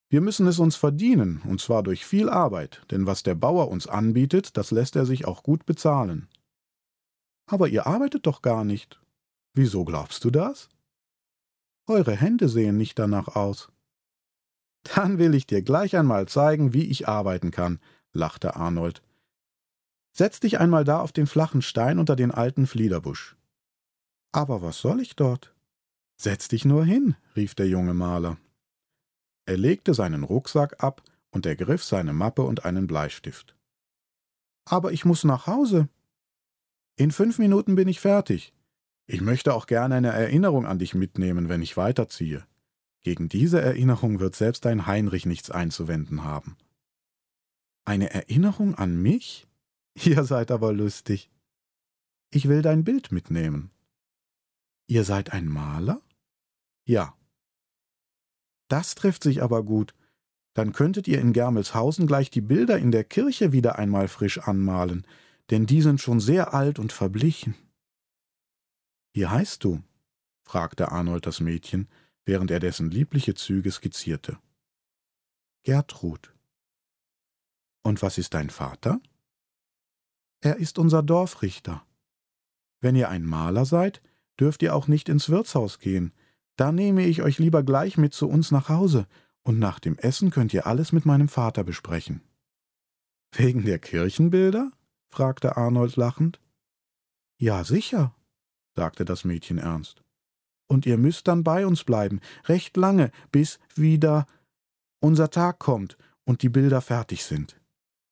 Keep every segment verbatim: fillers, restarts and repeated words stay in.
Wir müssen es uns verdienen, und zwar durch viel Arbeit, denn was der Bauer uns anbietet, das lässt er sich auch gut bezahlen. Aber ihr arbeitet doch gar nicht. Wieso glaubst du das? Eure Hände sehen nicht danach aus. Dann will ich dir gleich einmal zeigen, wie ich arbeiten kann, lachte Arnold. Setz dich einmal da auf den flachen Stein unter den alten Fliederbusch. Aber was soll ich dort? Setz dich nur hin, rief der junge Maler. Er legte seinen Rucksack ab und ergriff seine Mappe und einen Bleistift. Aber ich muss nach Hause. In fünf Minuten bin ich fertig. Ich möchte auch gerne eine Erinnerung an dich mitnehmen, wenn ich weiterziehe. Gegen diese Erinnerung wird selbst dein Heinrich nichts einzuwenden haben. Eine Erinnerung an mich? Ihr seid aber lustig. Ich will dein Bild mitnehmen. Ihr seid ein Maler? Ja. Das trifft sich aber gut. Dann könntet ihr in Germelshausen gleich die Bilder in der Kirche wieder einmal frisch anmalen, denn die sind schon sehr alt und verblichen. Wie heißt du? Fragte Arnold das Mädchen, während er dessen liebliche Züge skizzierte. Gertrud. Und was ist dein Vater? Er ist unser Dorfrichter. Wenn ihr ein Maler seid, dürft ihr auch nicht ins Wirtshaus gehen. Da nehme ich euch lieber gleich mit zu uns nach Hause, und nach dem Essen könnt ihr alles mit meinem Vater besprechen. Wegen der Kirchenbilder? Fragte Arnold lachend. Ja, sicher, sagte das Mädchen ernst. Und ihr müsst dann bei uns bleiben, recht lange, bis wieder unser Tag kommt und die Bilder fertig sind.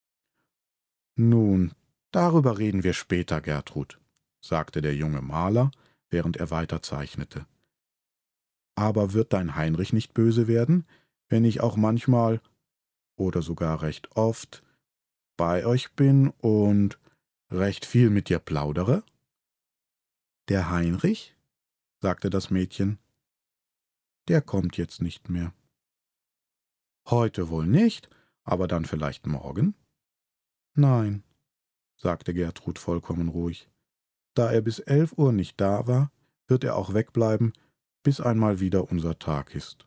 Nun, darüber reden wir später, Gertrud, sagte der junge Maler, während er weiter zeichnete. Aber wird dein Heinrich nicht böse werden, wenn ich auch manchmal oder sogar recht oft bei euch bin und recht viel mit dir plaudere? Der Heinrich? Sagte das Mädchen. Der kommt jetzt nicht mehr. Heute wohl nicht, aber dann vielleicht morgen? Nein, sagte Gertrud vollkommen ruhig. Da er bis elf Uhr nicht da war, wird er auch wegbleiben, bis einmal wieder unser Tag ist.